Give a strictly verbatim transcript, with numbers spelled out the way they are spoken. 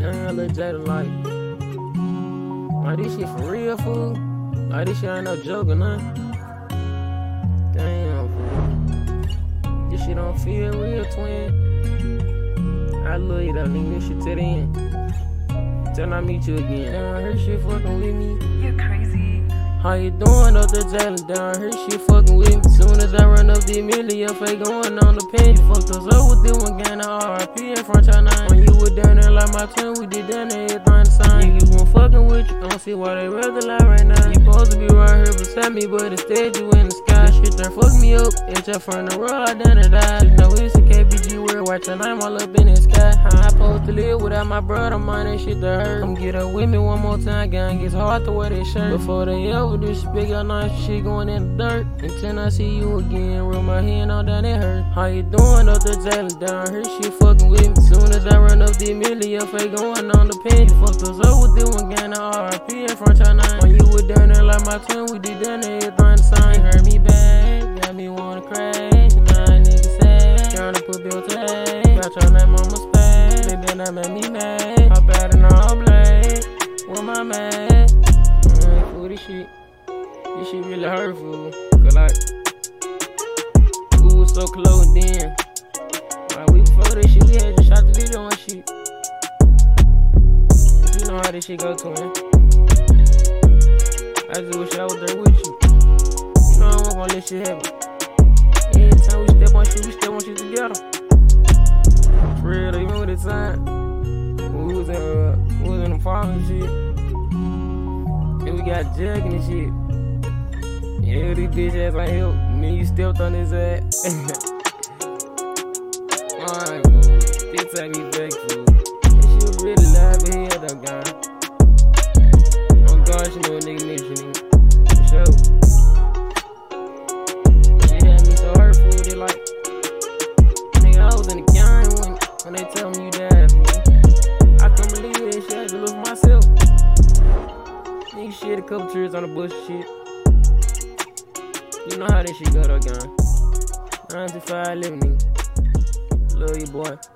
Damn, Lil Jada like, like this shit for real, fool. Like this shit ain't no joke or nothing. Damn, fool. This shit don't feel real, twin. I love you though, nigga. This shit to the end. Till I meet you again. Damn, her shit fucking with me. You crazy. How you doing up there, Jalen? Down her shit fucking with me. Soon as I run up the million, fake going on the pen. You fucked us up with this one, gang of R I P in front of nine. When you were down there like my twin, we did down there, everything the same. Niggas won't fucking with you, I don't see why they rather lie right now. You supposed to be right here beside me, but instead you in the sky. That shit there fuck me up, it's just from the road, I done it die. You know it's a K B G word, watch your name all up in the sky. How I supposed to live without my brother, man, that shit that hurt. Come get up with me one more time, gang, it's hard to wear this shirt. Before they ever disrespect your nice shit going in the dirt. Until I see you again, roll my hand on down, it hurt. How you doing up there, Jalen? Down her shit fucking with me. Soon as I run up the million, fake going on the pen. You fucked us up with this one, gang of R I P in front of nine. When you were down there like my twin, we did down there, everything the same. Hurt me bad, got me wanna crash. Nah, nigga sad, tryna put your tag. Got your name on my spade, baby, that made me mad. Hop out in all blade, with my man. Mm, fool, this shit, this shit really hurtful. Cause like, we was so close then. Like we before this shit, we had just shot the video and shit. But you know how this shit go, twin. I just wish I was there with you. You know I wasn't gonna let shit happen. Every time we step on shit, we step on shit together. For real, though, you remember the time when we was in, uh, we was in the farm and shit, and we got jagged and shit. Yeah, this bitch ass ain't help. Me, you stepped on his ass. Alright, fool. This take me back, fool. This shit really live in here, though, guy. Oh gosh, you know a nigga miss you, nigga. For sure. Shit had me so hurtful, they like, nigga, I was in the game when, when they tell me you died, fool. I couldn't believe that shit, I had to look for myself. Nigga shit a couple trips on the bush shit. You know how this shit go though, gang. nine to five living, nigga. Love you, boy.